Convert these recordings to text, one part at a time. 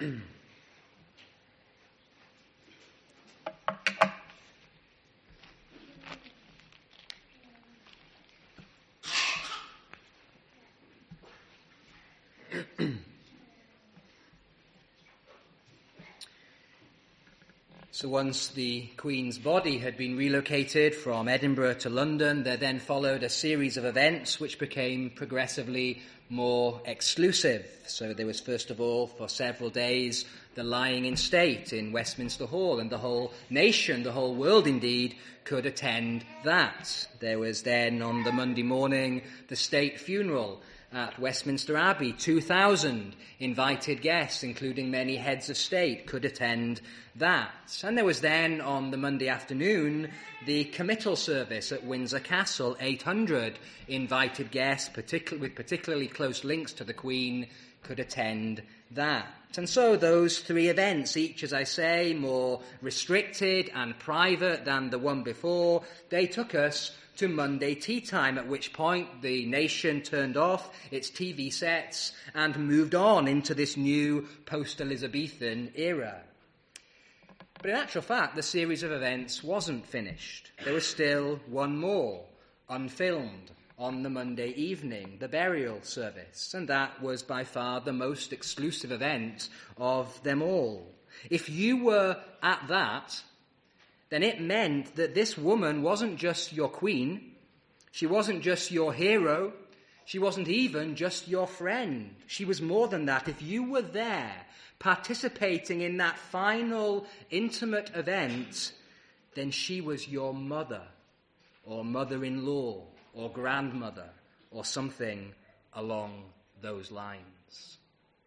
So once the Queen's body had been relocated from Edinburgh to London, there then followed a series of events which became progressively more exclusive. So there was, first of all, for several days, the lying in state in Westminster Hall, and the whole nation, the whole world indeed, could attend that. There was then, on the Monday morning, the state funeral at Westminster Abbey. 2,000 invited guests, including many heads of state, could attend that. And there was then, on the Monday afternoon, the committal service at Windsor Castle. 800 invited guests, with particularly close links to the Queen, could attend that. And so those three events, each, as I say, more restricted and private than the one before, they took us to Monday tea time, at which point the nation turned off its TV sets and moved on into this new post-Elizabethan era. But in actual fact, the series of events wasn't finished. There was still one more, unfilmed, on the Monday evening, the burial service, and that was by far the most exclusive event of them all. If you were at that, then it meant that this woman wasn't just your queen, she wasn't just your hero, she wasn't even just your friend. She was more than that. If you were there, participating in that final intimate event, then she was your mother, or mother-in-law, or grandmother, or something along those lines.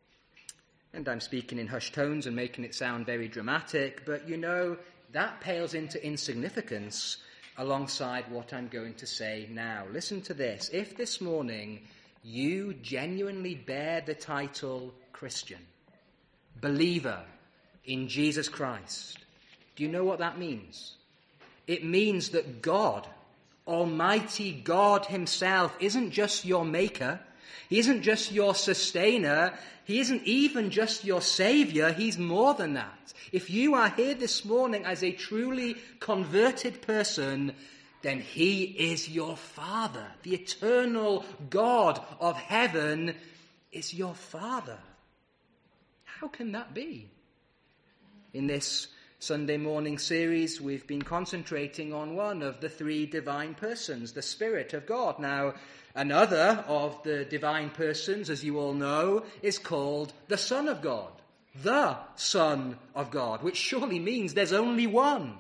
And I'm speaking in hushed tones and making it sound very dramatic, but you know, that pales into insignificance alongside what I'm going to say now. Listen to this. If this morning you genuinely bear the title Christian, believer in Jesus Christ, do you know what that means? It means that God, Almighty God himself, isn't just your maker. He isn't just your sustainer. He isn't even just your savior. He's more than that. If you are here this morning as a truly converted person, then he is your Father. The eternal God of heaven is your Father. How can that be? In this Sunday morning series, we've been concentrating on one of the three divine persons, the Spirit of God. Now, another of the divine persons, as you all know, is called the Son of God. The Son of God, which surely means there's only one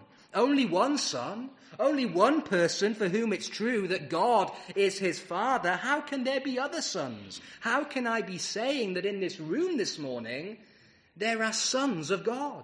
Son, only one person for whom it's true that God is his Father. How can there be other sons? How can I be saying that in this room this morning there are sons of God?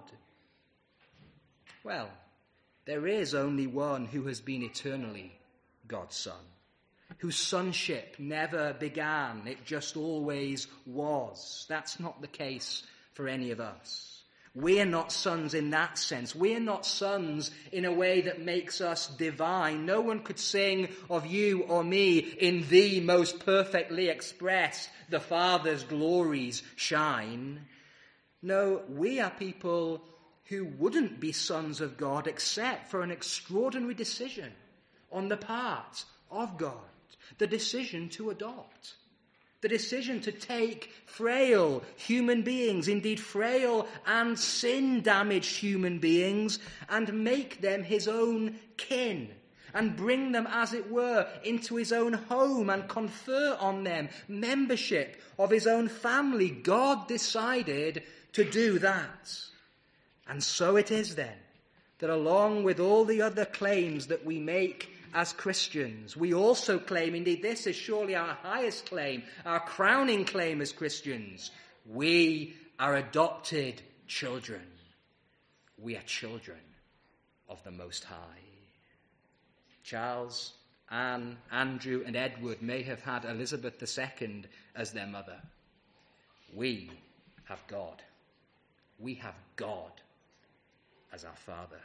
Well, there is only one who has been eternally God's Son, whose sonship never began, it just always was. That's not the case for any of us. We're not sons in that sense. We're not sons in a way that makes us divine. No one could sing of you or me in the most perfectly expressed, the Father's glories shine. No, we are people who wouldn't be sons of God except for an extraordinary decision on the part of God, the decision to adopt. The decision to take frail human beings, indeed frail and sin-damaged human beings, and make them his own kin, and bring them, as it were, into his own home and confer on them membership of his own family. God decided to do that. And so it is then that along with all the other claims that we make as Christians, we also claim, indeed this is surely our highest claim, our crowning claim as Christians, we are adopted children. We are children of the Most High. Charles, Anne, Andrew and Edward may have had Elizabeth II as their mother. We have God. We have God as our Father.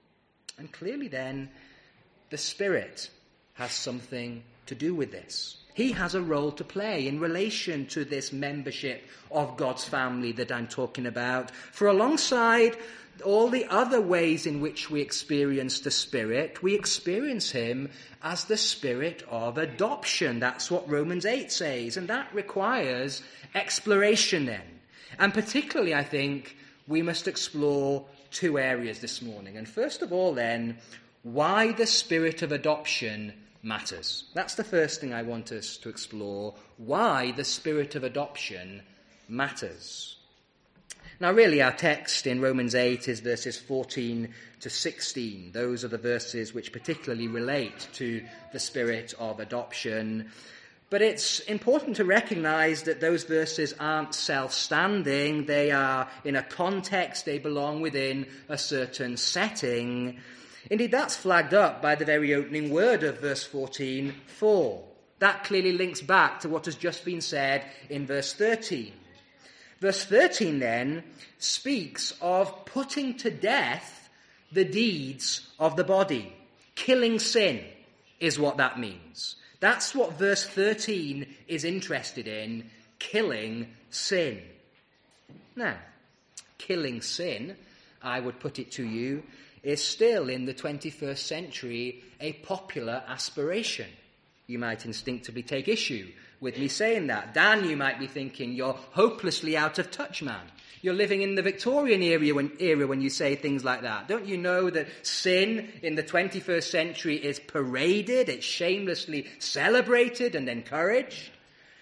And clearly then, the Spirit has something to do with this. He has a role to play in relation to this membership of God's family that I'm talking about. For alongside all the other ways in which we experience the Spirit, we experience him as the Spirit of adoption. That's what Romans 8 says, and that requires exploration then. And particularly, I think, we must explore two areas this morning. And first of all then, why the Spirit of adoption matters. That's the first thing I want us to explore, why the Spirit of adoption matters. Now, really, our text in Romans 8 is verses 14 to 16. Those are the verses which particularly relate to the Spirit of adoption. But it's important to recognize that those verses aren't self-standing. They are in a context. They belong within a certain setting. Indeed, that's flagged up by the very opening word of verse 14, for. That clearly links back to what has just been said in verse 13. Verse 13 then speaks of putting to death the deeds of the body. Killing sin is what that means. That's what verse 13 is interested in, killing sin. Now, killing sin, I would put it to you, is still in the 21st century a popular aspiration. You might instinctively take issue with me saying that. Dan, you might be thinking, you're hopelessly out of touch, man. You're living in the Victorian era when you say things like that. Don't you know that sin in the 21st century is paraded, it's shamelessly celebrated and encouraged?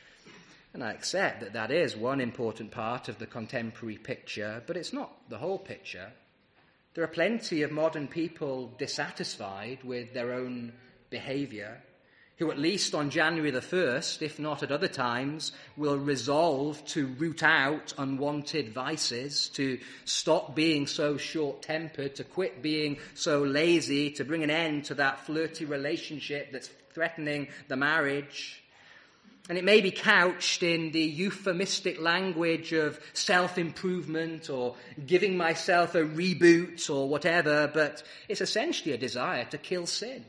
And I accept that that is one important part of the contemporary picture, but it's not the whole picture. There are plenty of modern people dissatisfied with their own behaviour, who at least on January the 1st, if not at other times, will resolve to root out unwanted vices, to stop being so short-tempered, to quit being so lazy, to bring an end to that flirty relationship that's threatening the marriage. And it may be couched in the euphemistic language of self-improvement or giving myself a reboot or whatever, but it's essentially a desire to kill sin.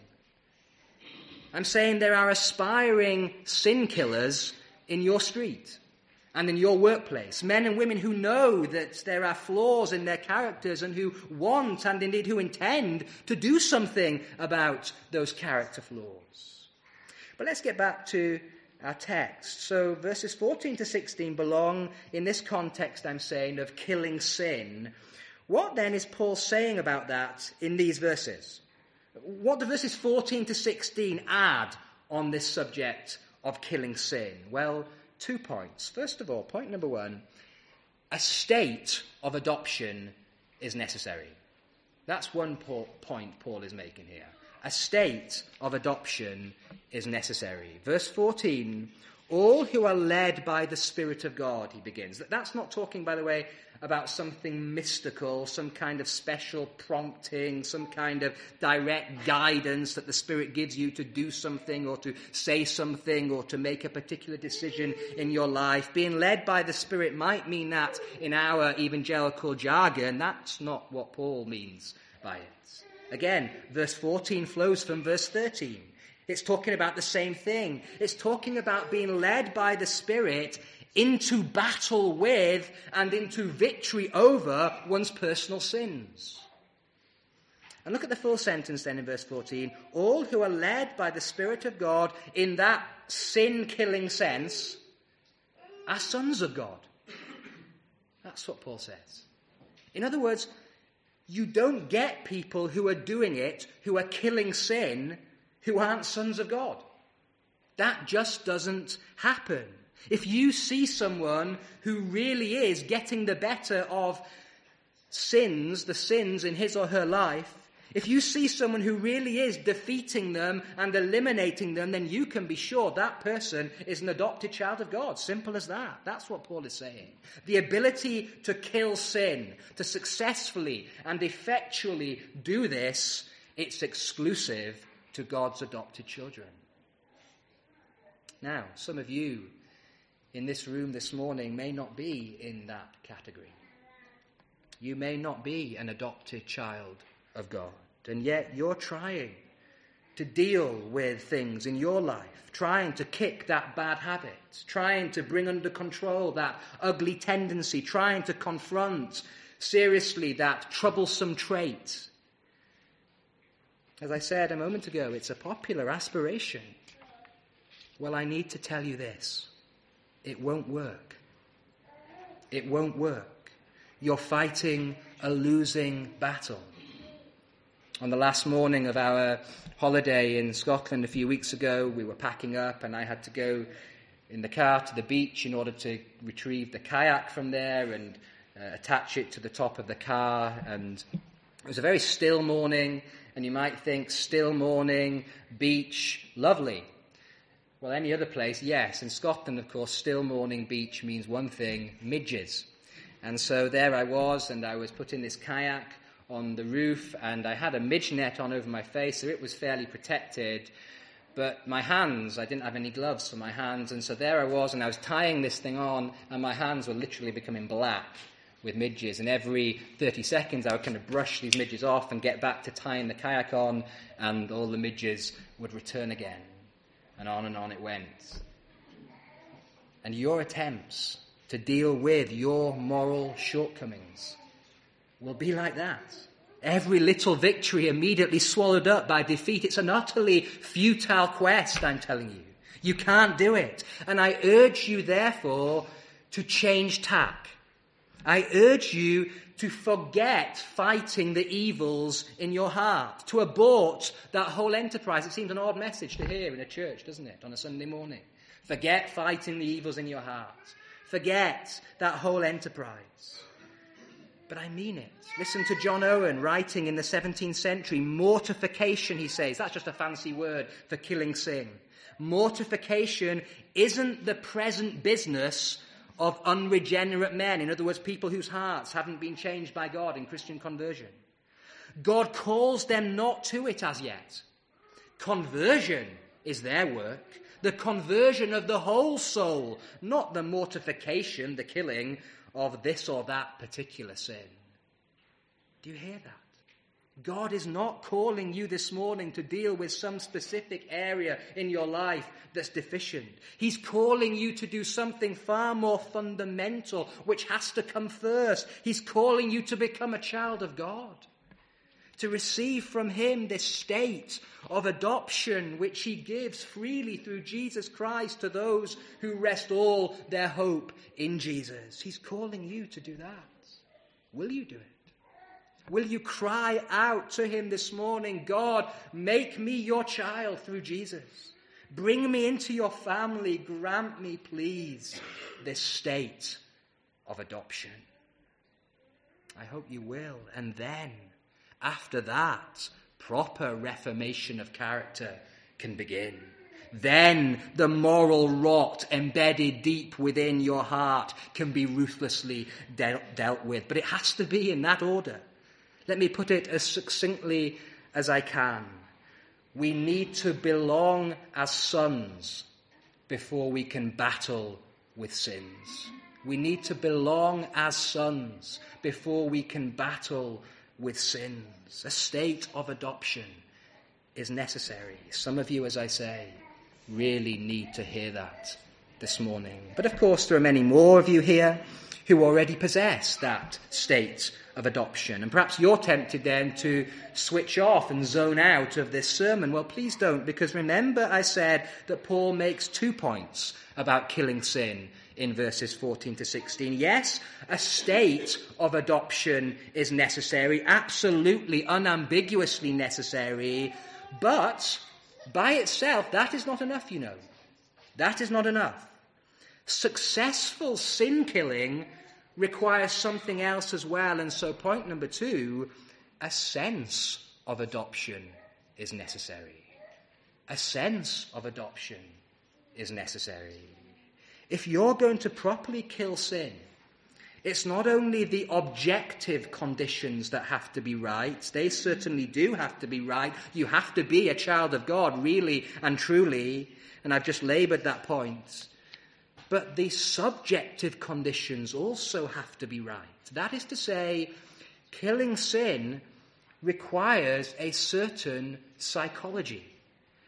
I'm saying there are aspiring sin killers in your street and in your workplace, men and women who know that there are flaws in their characters and who want and indeed who intend to do something about those character flaws. But let's get back to our text. So verses 14 to 16 belong in this context, I'm saying, of killing sin. What then is Paul saying about that in these verses? What do verses 14 to 16 add on this subject of killing sin? Well, 2 points. First of all, point number 1, a state of adoption is necessary. That's one point Paul is making here. A state of adoption is necessary. Verse 14, all who are led by the Spirit of God, he begins. That's not talking, by the way, about something mystical, some kind of special prompting, some kind of direct guidance that the Spirit gives you to do something or to say something or to make a particular decision in your life. Being led by the Spirit might mean that in our evangelical jargon. That's not what Paul means by it. Again, verse 14 flows from verse 13. It's talking about the same thing. It's talking about being led by the Spirit into battle with and into victory over one's personal sins. And look at the full sentence then in verse 14. All who are led by the Spirit of God in that sin-killing sense are sons of God. That's what Paul says. In other words, you don't get people who are doing it, who are killing sin, who aren't sons of God. That just doesn't happen. If you see someone who really is getting the better of sins, the sins in his or her life, if you see someone who really is defeating them and eliminating them, then you can be sure that person is an adopted child of God. Simple as that. That's what Paul is saying. The ability to kill sin, to successfully and effectually do this, it's exclusive to God's adopted children. Now, some of you in this room this morning may not be in that category. You may not be an adopted child of God, and yet you're trying to deal with things in your life, trying to kick that bad habit, trying to bring under control that ugly tendency, trying to confront seriously that troublesome trait. As I said a moment ago, it's a popular aspiration. Well, I need to tell you this. It won't work. It won't work. You're fighting a losing battle. On the last morning of our holiday in Scotland a few weeks ago, we were packing up and I had to go in the car to the beach in order to retrieve the kayak from there and attach it to the top of the car. And it was a very still morning, and you might think, still morning, beach, lovely. Well, any other place, yes. In Scotland, of course, still morning beach means one thing, midges. And so there I was, and I was putting this kayak on the roof, and I had a midge net on over my face, so it was fairly protected. But my hands, I didn't have any gloves for my hands, and so there I was, and I was tying this thing on, and my hands were literally becoming black with midges, and every 30 seconds I would kind of brush these midges off and get back to tying the kayak on, and all the midges would return again. And on it went. And your attempts to deal with your moral shortcomings will be like that. Every little victory immediately swallowed up by defeat. It's an utterly futile quest, I'm telling you. You can't do it. And I urge you, therefore, to change tack. I urge you to forget fighting the evils in your heart, to abort that whole enterprise. It seems an odd message to hear in a church, doesn't it, on a Sunday morning? Forget fighting the evils in your heart. Forget that whole enterprise. But I mean it. Listen to John Owen writing in the 17th century. Mortification, he says. That's just a fancy word for killing sin. Mortification isn't the present business of unregenerate men. In other words, people whose hearts haven't been changed by God in Christian conversion. God calls them not to it as yet. Conversion is their work. The conversion of the whole soul, not the mortification, the killing of this or that particular sin. Do you hear that? God is not calling you this morning to deal with some specific area in your life that's deficient. He's calling you to do something far more fundamental, which has to come first. He's calling you to become a child of God, to receive from him this state of adoption which he gives freely through Jesus Christ to those who rest all their hope in Jesus. He's calling you to do that. Will you do it? Will you cry out to him this morning, God, make me your child through Jesus. Bring me into your family. Grant me, please, this state of adoption. I hope you will. And then, after that, proper reformation of character can begin. Then the moral rot embedded deep within your heart can be ruthlessly dealt with. But it has to be in that order. Let me put it as succinctly as I can. We need to belong as sons before we can battle with sins. We need to belong as sons before we can battle with sins. A state of adoption is necessary. Some of you, as I say, really need to hear that this morning. But of course, there are many more of you here who already possess that state of adoption. And perhaps you're tempted then to switch off and zone out of this sermon. Well, please don't, because remember I said that Paul makes 2 points about killing sin in verses 14 to 16. Yes, a state of adoption is necessary, absolutely, unambiguously necessary, but by itself, that is not enough, you know. That is not enough. Successful sin killing requires something else as well. And so point number 2, a sense of adoption is necessary. A sense of adoption is necessary. If you're going to properly kill sin, it's not only the objective conditions that have to be right. They certainly do have to be right. You have to be a child of God, really and truly. And I've just laboured that point. But the subjective conditions also have to be right. That is to say, killing sin requires a certain psychology.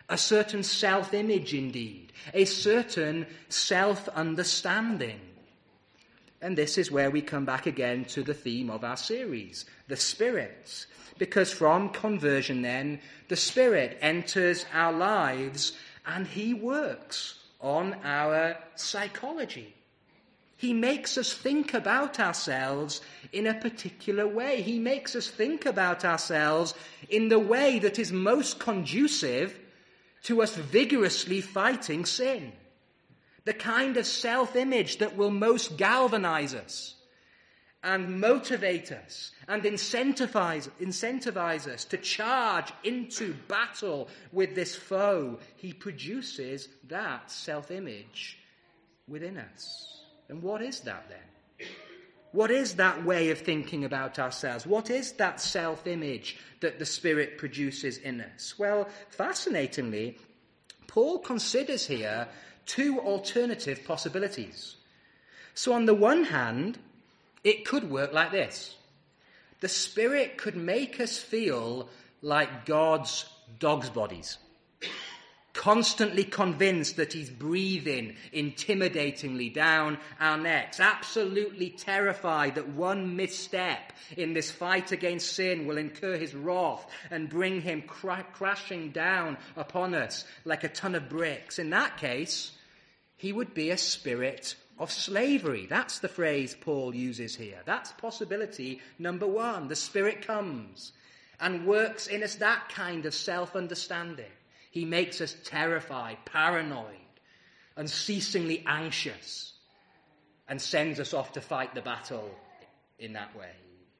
a certain self-image indeed, a certain self-understanding. And this is where we come back again to the theme of our series, the Spirit. Because from conversion then, the Spirit enters our lives and he works on our psychology. He makes us think about ourselves in a particular way. He makes us think about ourselves in the way that is most conducive to us vigorously fighting sin. The kind of self-image that will most galvanize us and motivate us and incentivize us to charge into battle with this foe. He produces that self-image within us. And what is that then? What is that way of thinking about ourselves? What is that self-image that the Spirit produces in us? Well, fascinatingly, Paul considers here two alternative possibilities. So on the one hand, it could work like this. The Spirit could make us feel like God's dog's bodies, constantly convinced that he's breathing intimidatingly down our necks, absolutely terrified that one misstep in this fight against sin will incur his wrath and bring him crashing down upon us like a ton of bricks. In that case, he would be a spirit of slavery. That's the phrase Paul uses here. That's possibility number one. The Spirit comes and works in us that kind of self-understanding. He makes us terrified, paranoid, unceasingly anxious, and sends us off to fight the battle in that way.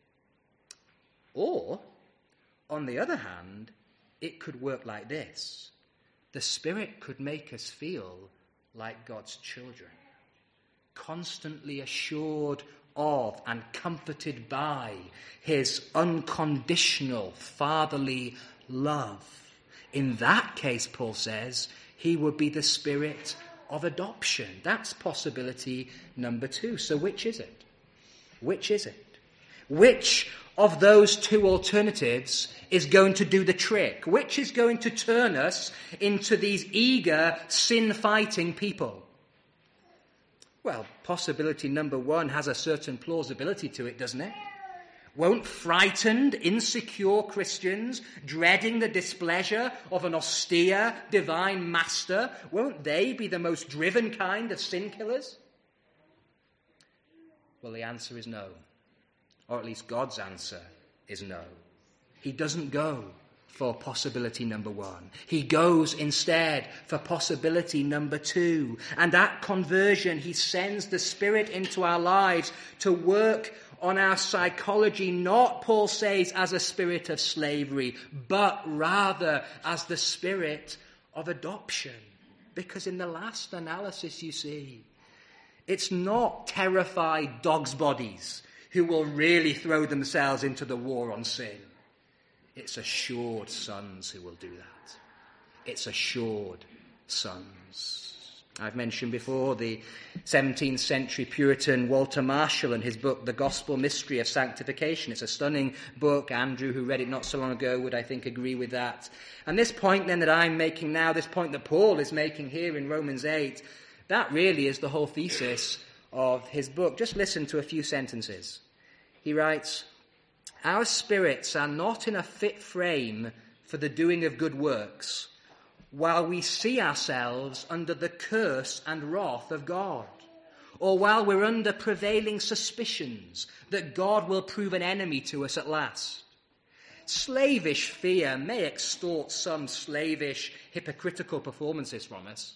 Or, on the other hand, it could work like this. The Spirit could make us feel like God's children, constantly assured of and comforted by his unconditional fatherly love. In that case, Paul says, he would be the spirit of adoption. That's possibility number two. So which is it? Which is it? Which of those two alternatives is going to do the trick? Which is going to turn us into these eager, sin-fighting people? Well, possibility number one has a certain plausibility to it, doesn't it? Won't frightened, insecure Christians, dreading the displeasure of an austere, divine master, won't they be the most driven kind of sin killers? Well, the answer is no. Or at least God's answer is no. He doesn't go for possibility number one. He goes instead for possibility number two. And at conversion, he sends the Spirit into our lives to work on our psychology, not, Paul says, as a spirit of slavery, but rather as the spirit of adoption. Because in the last analysis, you see, it's not terrified dogs' bodies who will really throw themselves into the war on sin. It's assured sons who will do that. It's assured sons. I've mentioned before the 17th century Puritan Walter Marshall and his book, The Gospel Mystery of Sanctification. It's a stunning book. Andrew, who read it not so long ago, would, I think, agree with that. And this point then that I'm making now, this point that Paul is making here in Romans 8, that really is the whole thesis of his book. Just listen to a few sentences. He writes, "Our spirits are not in a fit frame for the doing of good works, while we see ourselves under the curse and wrath of God, or while we're under prevailing suspicions that God will prove an enemy to us at last. Slavish fear may extort some slavish, hypocritical performances from us,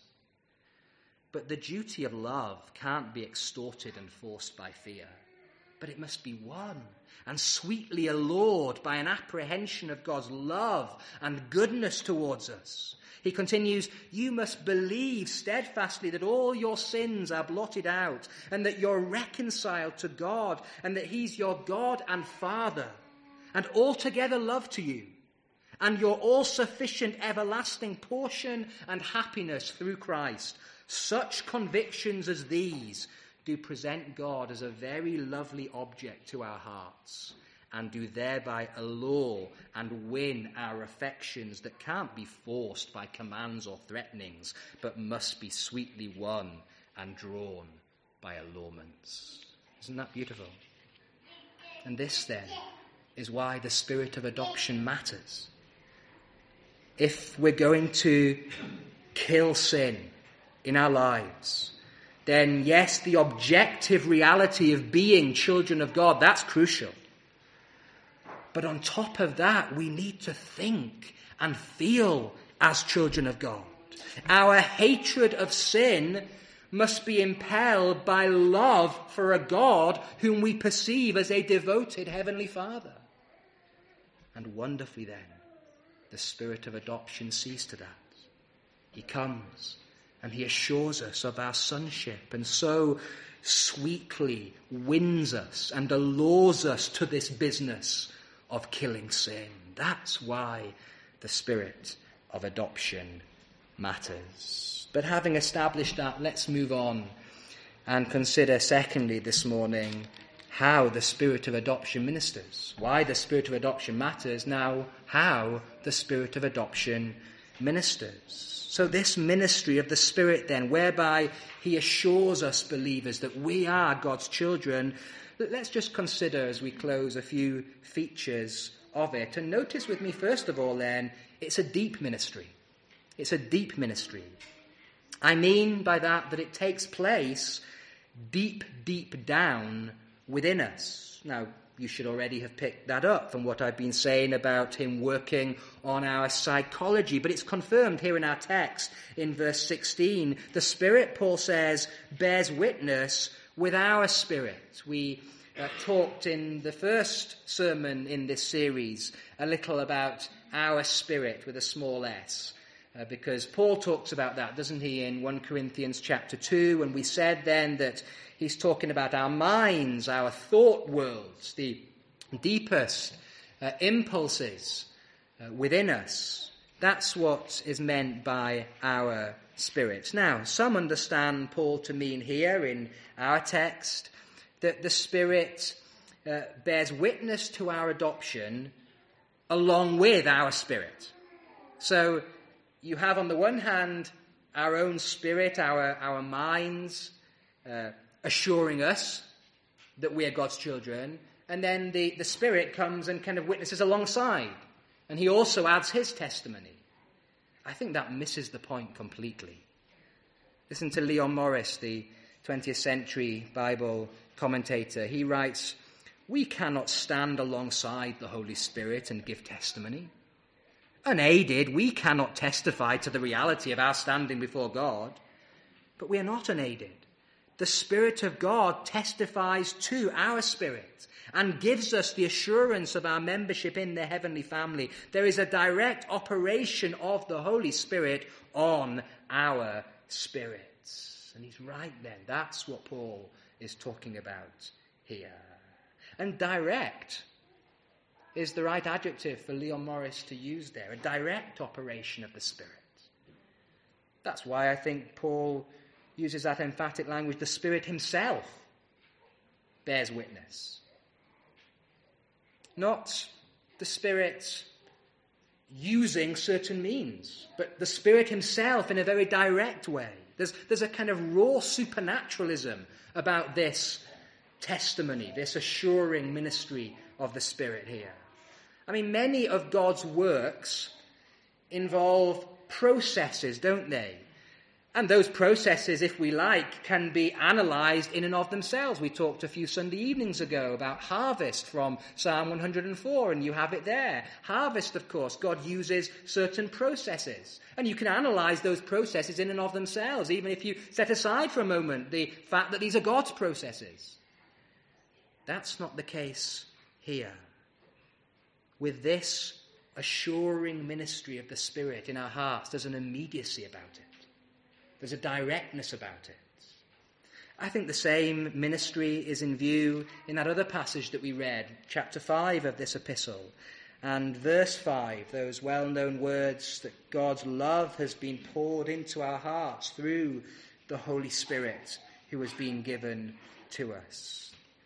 but the duty of love can't be extorted and forced by fear, but it must be won and sweetly allured by an apprehension of God's love and goodness towards us." He continues, "You must believe steadfastly that all your sins are blotted out and that you're reconciled to God and that he's your God and Father and altogether love to you and your all-sufficient everlasting portion and happiness through Christ. Such convictions as these do present God as a very lovely object to our hearts and do thereby allure and win our affections that can't be forced by commands or threatenings, but must be sweetly won and drawn by allurements. Isn't that beautiful? And this, then, is why the spirit of adoption matters. If we're going to kill sin in our lives, then yes, the objective reality of being children of God, that's crucial. But on top of that, we need to think and feel as children of God. Our hatred of sin must be impelled by love for a God whom we perceive as a devoted Heavenly Father. And wonderfully then, the spirit of adoption sees to that. He comes and he assures us of our sonship, and so sweetly wins us and allures us to this business of killing sin. That's why the spirit of adoption matters. But having established that, let's move on and consider secondly this morning how the spirit of adoption ministers. Why the spirit of adoption matters, now how the spirit of adoption ministers. So this ministry of the Spirit then, whereby he assures us believers that we are God's children, let's just consider as we close a few features of it. And notice with me first of all then, it's a deep ministry. It's a deep ministry. I mean by that it takes place deep, deep down within us. Now, you should already have picked that up from what I've been saying about him working on our psychology. But it's confirmed here in our text in verse 16. The Spirit, Paul says, bears witness with our spirit. We talked in the first sermon in this series a little about our spirit with a small s. Because Paul talks about that, doesn't he, in 1 Corinthians chapter 2, and we said then that he's talking about our minds, our thought worlds, the deepest impulses within us. That's what is meant by our spirit. Now, some understand Paul to mean here in our text that the Spirit bears witness to our adoption along with our spirit. So you have on the one hand our own spirit, our minds, assuring us that we are God's children, and then the Spirit comes and kind of witnesses alongside, and he also adds his testimony. I think that misses the point completely. Listen to Leon Morris, the 20th century Bible commentator. He writes, "We cannot stand alongside the Holy Spirit and give testimony. Unaided, we cannot testify to the reality of our standing before God, but we are not unaided. The Spirit of God testifies to our spirit and gives us the assurance of our membership in the heavenly family. There is a direct operation of the Holy Spirit on our spirits." And he's right then. That's what Paul is talking about here. And direct is the right adjective for Leon Morris to use there. A direct operation of the Spirit. That's why I think Paul uses that emphatic language. The Spirit himself bears witness. Not the Spirit using certain means, but the Spirit himself in a very direct way. There's a kind of raw supernaturalism about this testimony, this assuring ministry of the Spirit here. I mean, many of God's works involve processes, don't they? And those processes, if we like, can be analysed in and of themselves. We talked a few Sunday evenings ago about harvest from Psalm 104, and you have it there. Harvest, of course, God uses certain processes. And you can analyse those processes in and of themselves, even if you set aside for a moment the fact that these are God's processes. That's not the case here. With this assuring ministry of the Spirit in our hearts, there's an immediacy about it. There's a directness about it. I think the same ministry is in view in that other passage that we read, chapter 5 of this epistle, and verse 5, those well-known words that God's love has been poured into our hearts through the Holy Spirit who has been given to us.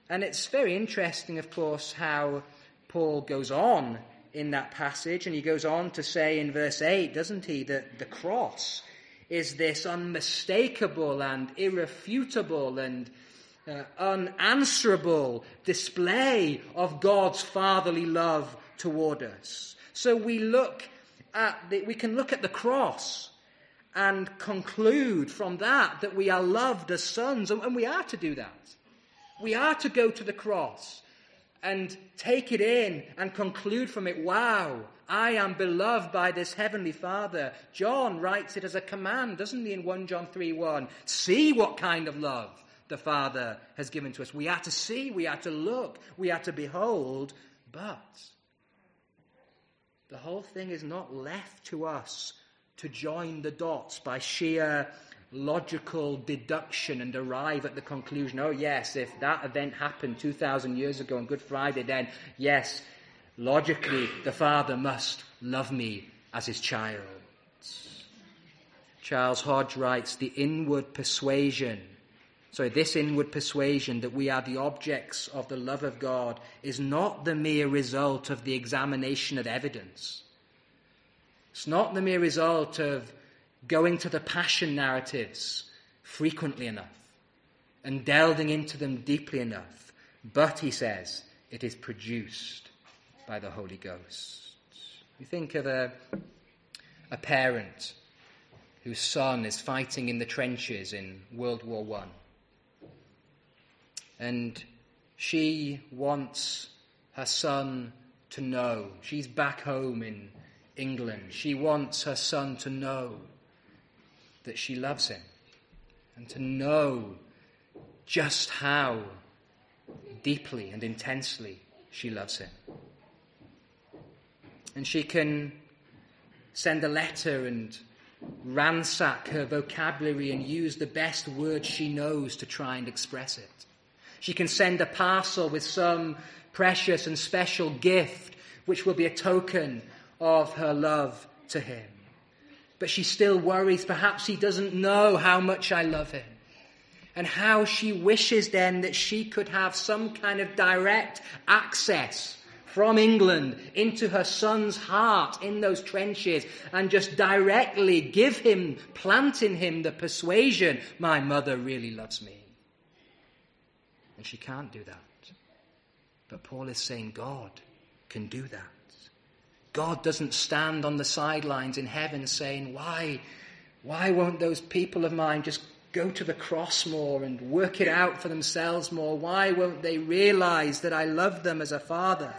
And it's very interesting, of course, how Paul goes on in that passage, and he goes on to say in verse 8, doesn't he, that the cross is this unmistakable and irrefutable and unanswerable display of God's fatherly love toward us. So we can look at the cross and conclude from that we are loved as sons, and we are to do that. We are to go to the cross and take it in and conclude from it, wow, I am beloved by this heavenly Father. John writes it as a command, doesn't he, in 1 John 3:1. See what kind of love the Father has given to us. We are to see, we are to look, we are to behold, but the whole thing is not left to us to join the dots by sheer logical deduction and arrive at the conclusion, oh yes, if that event happened 2,000 years ago on Good Friday, then yes, logically the Father must love me as his child. Charles Hodge writes, this inward persuasion that we are the objects of the love of God is not the mere result of the examination of evidence. It's not the mere result of going to the passion narratives frequently enough and delving into them deeply enough. But, he says, it is produced by the Holy Ghost. You think of a parent whose son is fighting in the trenches in World War I. And she wants her son to know. She's back home in England. She wants her son to know that she loves him and to know just how deeply and intensely she loves him. And she can send a letter and ransack her vocabulary and use the best words she knows to try and express it. She can send a parcel with some precious and special gift which will be a token of her love to him. But she still worries, perhaps he doesn't know how much I love him. And how she wishes then that she could have some kind of direct access from England into her son's heart in those trenches and just directly plant in him the persuasion, my mother really loves me. And she can't do that. But Paul is saying God can do that. God doesn't stand on the sidelines in heaven saying, why won't those people of mine just go to the cross more and work it out for themselves more? Why won't they realize that I love them as a father?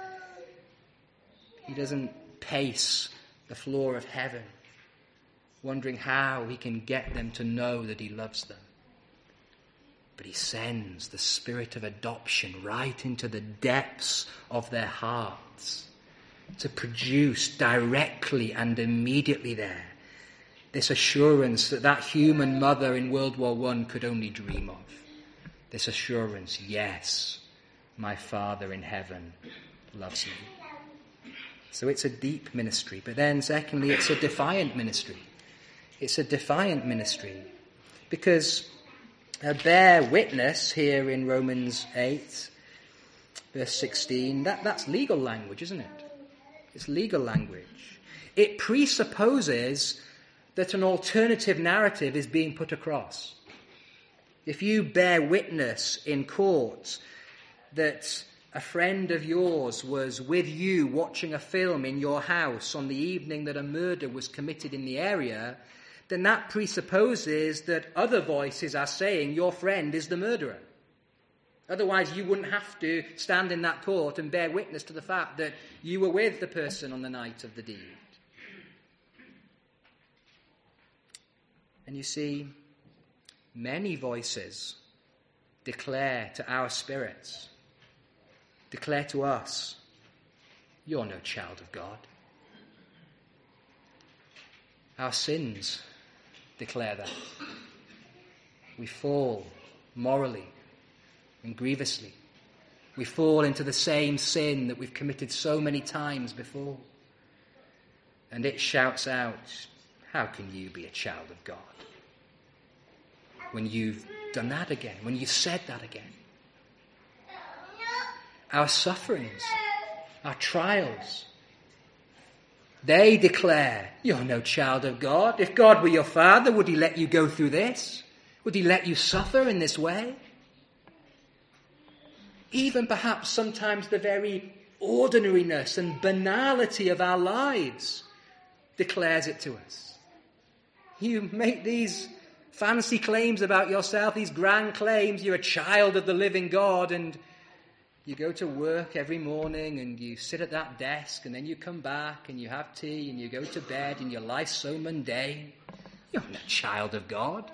He doesn't pace the floor of heaven, wondering how he can get them to know that he loves them. But he sends the spirit of adoption right into the depths of their hearts to produce directly and immediately there this assurance that human mother in World War I could only dream of. This assurance, yes, my Father in heaven loves me. So it's a deep ministry. But then secondly, it's a defiant ministry. It's a defiant ministry because bear witness here in Romans 8, verse 16, that's legal language, isn't it? It's legal language. It presupposes that an alternative narrative is being put across. If you bear witness in court that a friend of yours was with you watching a film in your house on the evening that a murder was committed in the area, then that presupposes that other voices are saying your friend is the murderer. Otherwise, you wouldn't have to stand in that court and bear witness to the fact that you were with the person on the night of the deed. And you see, many voices declare to our spirits, declare to us, you're no child of God. Our sins declare that. We fall morally and grievously. We fall into the same sin that we've committed so many times before. And it shouts out, how can you be a child of God? When you've done that again, when you've said that again. our sufferings, our trials. They declare, you're no child of God. If God were your father, would he let you go through this? Would he let you suffer in this way? Even perhaps sometimes the very ordinariness and banality of our lives declares it to us. You make these fancy claims about yourself, these grand claims, you're a child of the living God, and you go to work every morning and you sit at that desk and then you come back and you have tea and you go to bed and your life's so mundane. You're not a child of God.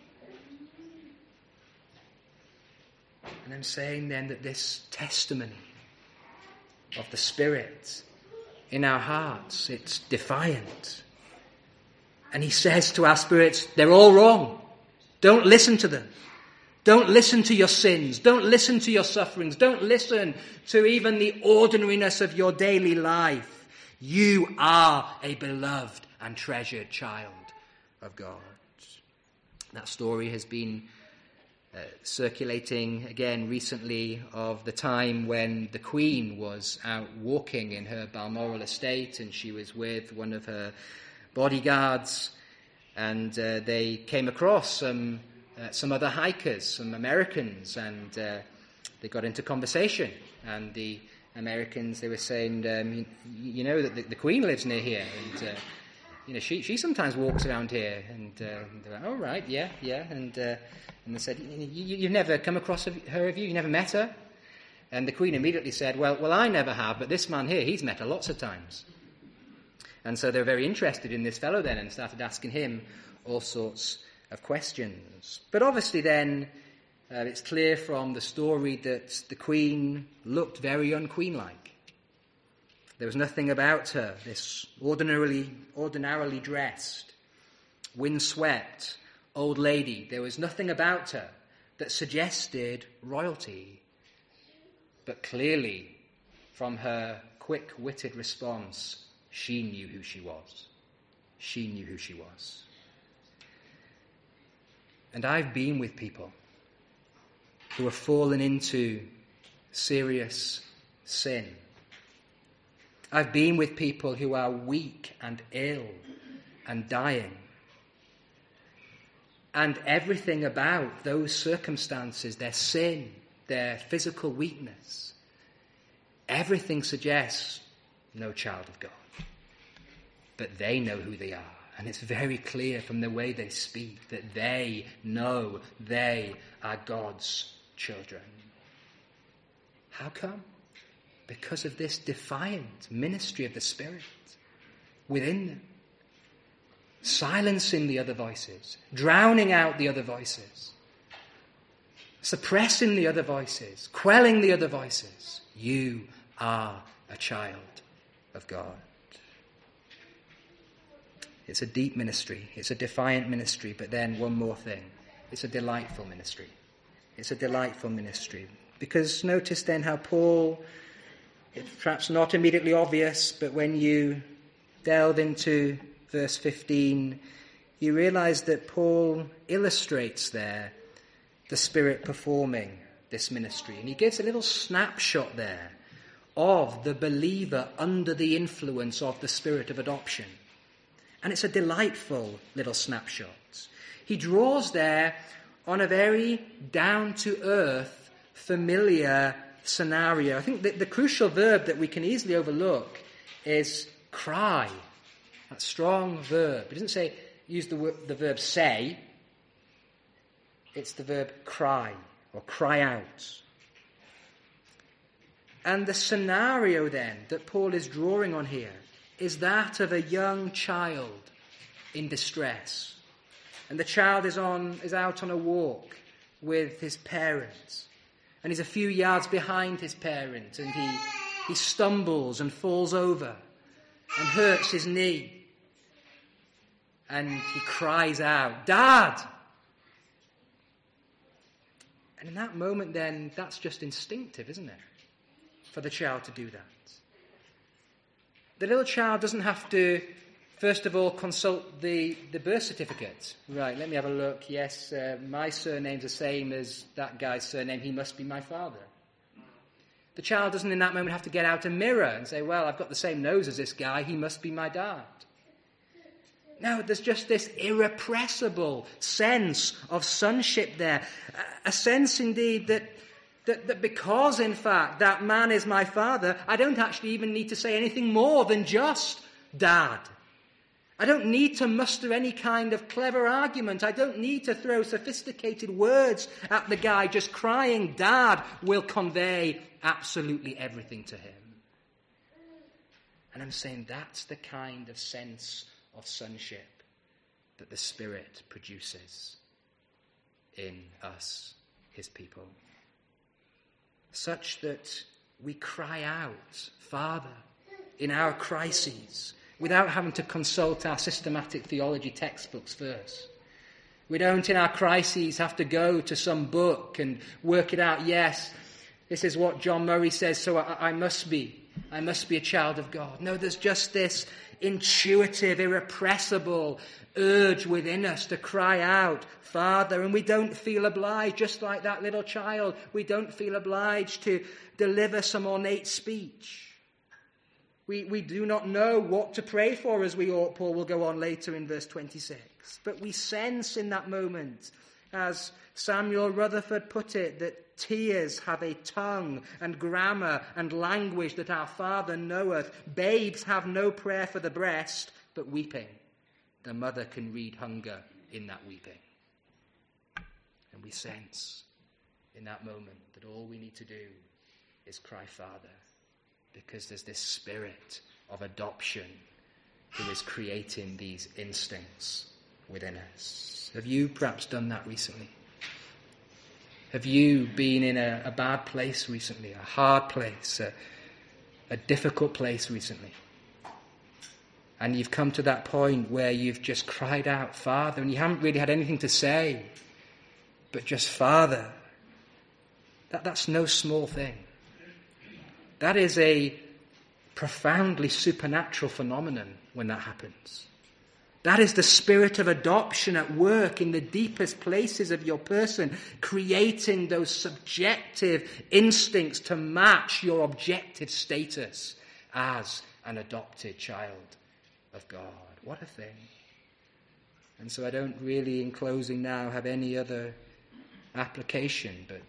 And I'm saying then that this testimony of the Spirit in our hearts, it's defiant. And he says to our spirits, they're all wrong. Don't listen to them. Don't listen to your sins. Don't listen to your sufferings. Don't listen to even the ordinariness of your daily life. You are a beloved and treasured child of God. That story has been circulating again recently of the time when the Queen was out walking in her Balmoral estate and she was with one of her bodyguards, and they came across some other hikers, some Americans, and they got into conversation. And the Americans, they were saying, you know that the Queen lives near here, and she sometimes walks around here. And they're like, oh right, yeah, and they said, you've never come across her, have you? You never met her? And the Queen immediately said, well, I never have, but this man here, he's met her lots of times. And so they were very interested in this fellow then and started asking him all sorts of questions. But obviously then it's clear from the story that the Queen looked very unqueen-like. There was nothing about her, this ordinarily dressed, windswept old lady. There was nothing about her that suggested royalty. But clearly, from her quick-witted response, she knew who she was. She knew who she was. And I've been with people who have fallen into serious sin. I've been with people who are weak and ill and dying. And everything about those circumstances, their sin, their physical weakness, everything suggests no child of God. But they know who they are. And it's very clear from the way they speak that they know they are God's children. How come? Because of this defiant ministry of the Spirit within them. Silencing the other voices, drowning out the other voices, suppressing the other voices, quelling the other voices. You are a child of God. It's a deep ministry. It's a defiant ministry. But then one more thing. It's a delightful ministry. It's a delightful ministry. Because notice then how Paul, it's perhaps not immediately obvious, but when you delve into verse 15, you realize that Paul illustrates there the Spirit performing this ministry. And he gives a little snapshot there of the believer under the influence of the Spirit of adoption. And it's a delightful little snapshot. He draws there on a very down-to-earth, familiar scenario. I think that the crucial verb that we can easily overlook is cry. That strong verb. It doesn't say, use the verb say. It's the verb cry or cry out. And the scenario then that Paul is drawing on here is that of a young child in distress. And the child is out on a walk with his parents. And he's a few yards behind his parent. And he stumbles and falls over and hurts his knee. And he cries out, "Dad!" And in that moment then, that's just instinctive, isn't it? For the child to do that. The little child doesn't have to, first of all, consult the birth certificate. Right, let me have a look. Yes, my surname's the same as that guy's surname. He must be my father. The child doesn't in that moment have to get out a mirror and say, well, I've got the same nose as this guy, he must be my dad. No, there's just this irrepressible sense of sonship there. A sense indeed that because, in fact, that man is my father, I don't actually even need to say anything more than just dad. I don't need to muster any kind of clever argument. I don't need to throw sophisticated words at the guy. Just crying dad will convey absolutely everything to him. And I'm saying that's the kind of sense of sonship that the Spirit produces in us, his people. Such that we cry out, Father, in our crises, without having to consult our systematic theology textbooks first. We don't, in our crises, have to go to some book and work it out. Yes, this is what John Murray says, so I must be a child of God. No, there's just this intuitive, irrepressible urge within us to cry out, Father, and we don't feel obliged, just like that little child, we don't feel obliged to deliver some ornate speech. We do not know what to pray for as we ought, Paul will go on later in verse 26. But we sense in that moment, as Samuel Rutherford put it, that tears have a tongue and grammar and language that our Father knoweth. Babes have no prayer for the breast, but weeping. The mother can read hunger in that weeping. And we sense in that moment that all we need to do is cry, Father, because there's this spirit of adoption who is creating these instincts within us. Have you perhaps done that recently? Have you been in a bad place recently, a hard place, a difficult place recently? And you've come to that point where you've just cried out, Father, and you haven't really had anything to say, but just Father. That's no small thing. That is a profoundly supernatural phenomenon when that happens. That is the spirit of adoption at work in the deepest places of your person, creating those subjective instincts to match your objective status as an adopted child of God. What a thing. And so I don't really, in closing now, have any other application, but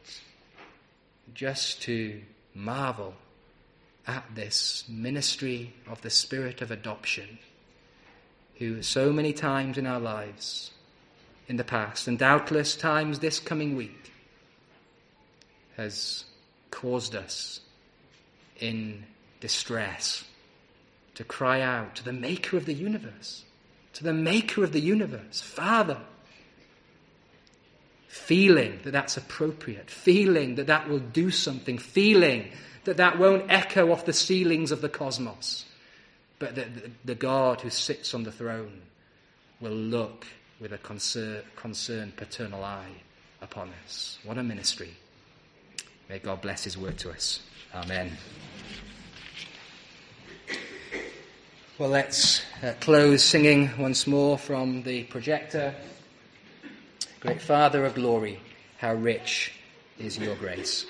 just to marvel at this ministry of the spirit of adoption, who so many times in our lives in the past, and doubtless times this coming week, has caused us in distress to cry out to the maker of the universe, Father, feeling that that's appropriate, feeling that that will do something, feeling that that won't echo off the ceilings of the cosmos, but that the God who sits on the throne will look with a concerned paternal eye upon us. What a ministry. May God bless his word to us. Amen. Well, let's close singing once more from the projector. Great Father of glory, how rich is your grace.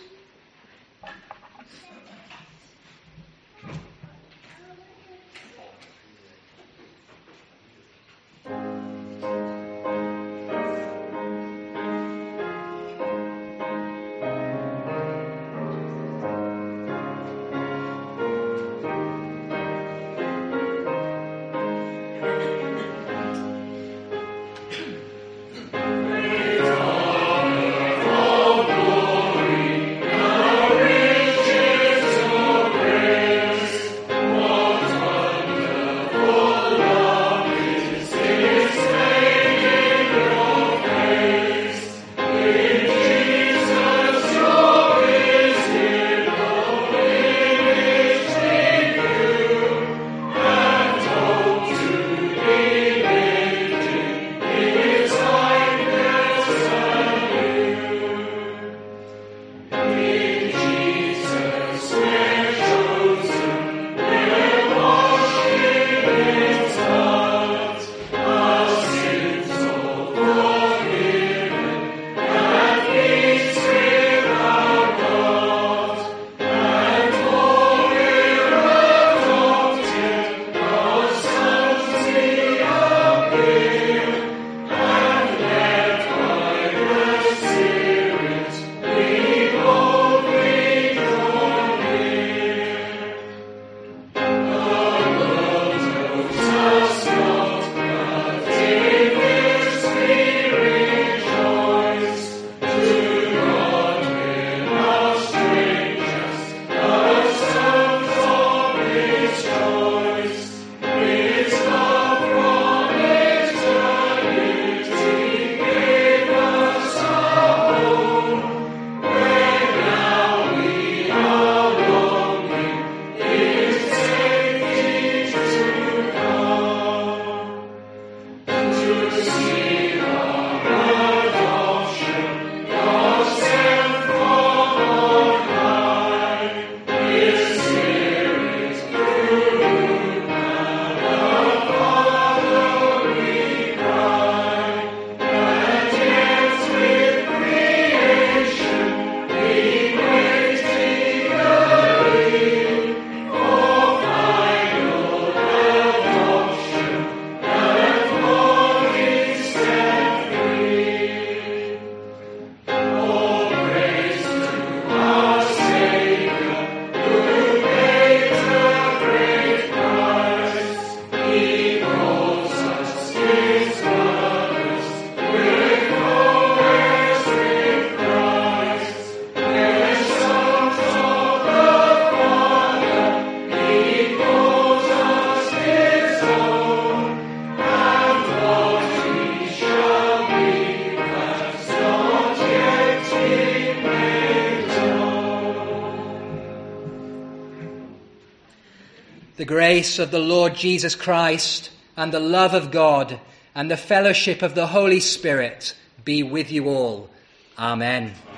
The grace of the Lord Jesus Christ and the love of God and the fellowship of the Holy Spirit be with you all. Amen.